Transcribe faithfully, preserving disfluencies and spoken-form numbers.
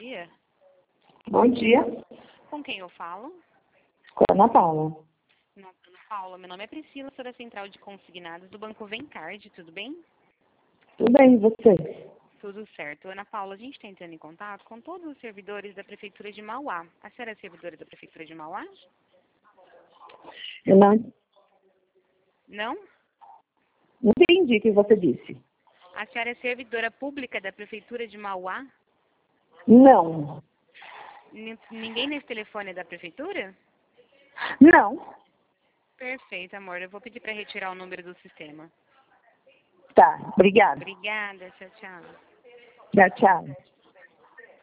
dia. Bom dia. Com quem eu falo? Com a Ana Paula. Ana Paula, meu nome é Priscila, sou da Central de Consignados do Banco Vencard, tudo bem? Tudo bem, e você? Tudo certo. Ana Paula, a gente está entrando em contato com todos os servidores da Prefeitura de Mauá. A senhora é servidora da Prefeitura de Mauá? Eu não, Não? não entendi o que você disse. A senhora é servidora pública da Prefeitura de Mauá? Não. Nin- Ninguém nesse telefone é da Prefeitura? Não. Perfeito, amor. Eu vou pedir para retirar o número do sistema. Tá, obrigada. Obrigada, tchau, tchau. Tchau, tchau.